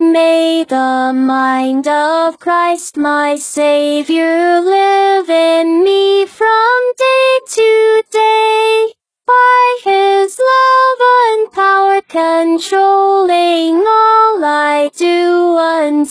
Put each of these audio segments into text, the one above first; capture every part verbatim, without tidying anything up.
May the mind of Christ my Savior live in me from day to day, by His love and power controlling all I do and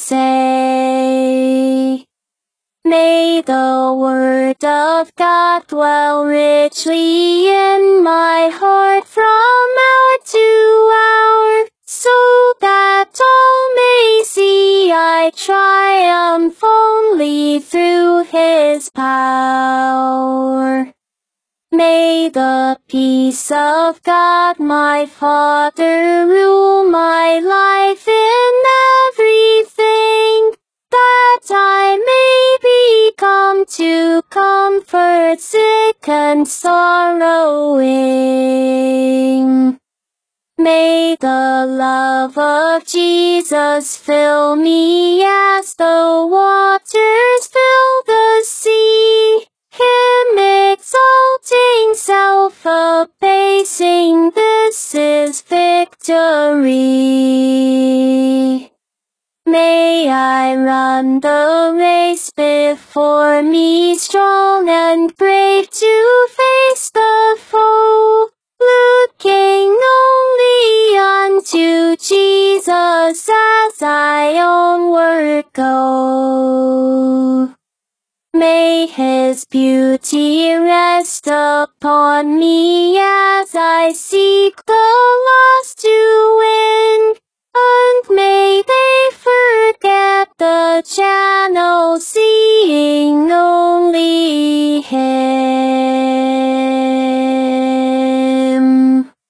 say. May the Word of God dwell richly in my heart from hour to hour, so that all may see I triumph only through His power. May the peace of God my Father rule my life in everything, that I may become to comfort sick and sorrowing. May the love of Jesus fill me as the waters fill the sea, Him exalting, self-abasing, this is victory. May I run the race before me strong and brave to face the foe, looking only unto Jesus as I onward go. May His beauty rest upon me as I seek the